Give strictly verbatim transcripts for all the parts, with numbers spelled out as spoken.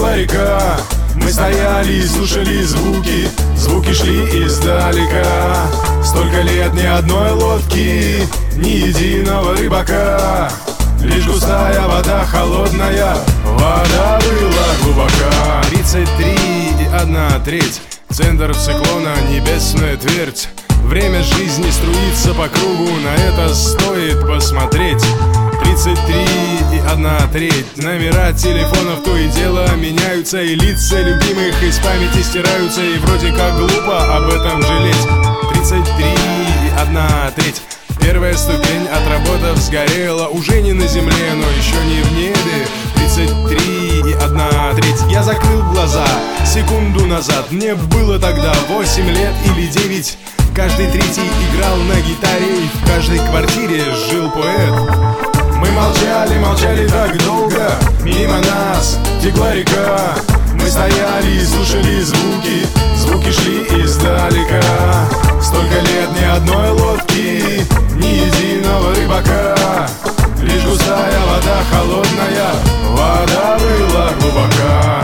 текла река. Мы стояли и слушали звуки, звуки шли издалека. Столько лет ни одной лодки, ни единого рыбака. Лишь густая вода, холодная, вода была глубока. Тридцать три и одна треть, центр циклона, небесная твердь. Время жизни струится по кругу, на это стоит посмотреть. Тридцать три и одна треть, номера телефонов то и дело меняются, и лица любимых из памяти стираются, и вроде как глупо об этом жалеть. Тридцать три и одна треть, первая ступень, отработав, сгорела. Уже не на земле, но еще не в небе. Тридцать три и одна треть, я закрыл глаза секунду назад. Мне было тогда восемь лет или девять. Каждый третий играл на гитаре, и в каждой квартире жил поэт. Мы молчали, молчали так долго, мимо нас текла река. Мы стояли и слушали звуки, звуки шли издалека. Столько лет ни одной лодки, ни единого рыбака. Лишь густая вода, холодная, вода была глубока.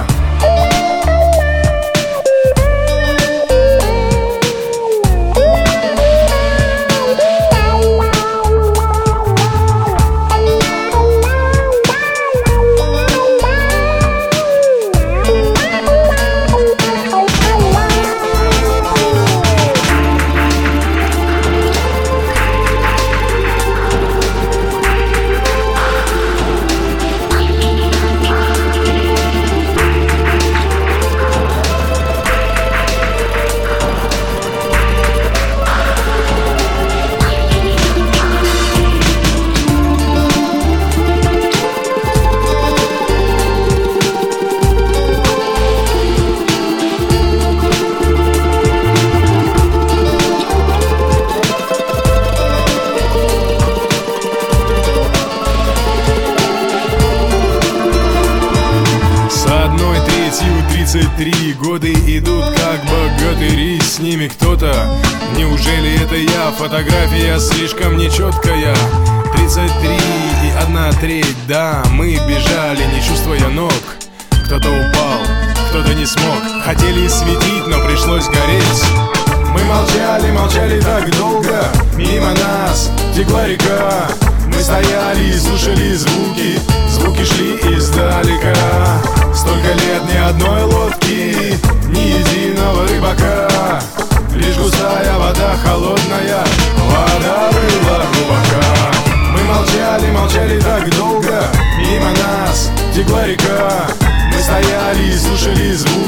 Тридцать три года идут как богатыри, с ними кто-то. Неужели это я? Фотография слишком нечеткая. Тридцать три и одна треть, да, мы бежали, не чувствуя ног. Кто-то упал, кто-то не смог. Хотели светить, но пришлось гореть. Мы молчали, молчали так долго, мимо нас текла река. Мы стояли и слушали звуки, звуки шли издалека. Столько лет ни одной лодки, ни единого рыбака. Лишь густая вода, холодная, вода была глубока. Мы молчали, молчали так долго, мимо нас текла река. Мы стояли и слушали звуки.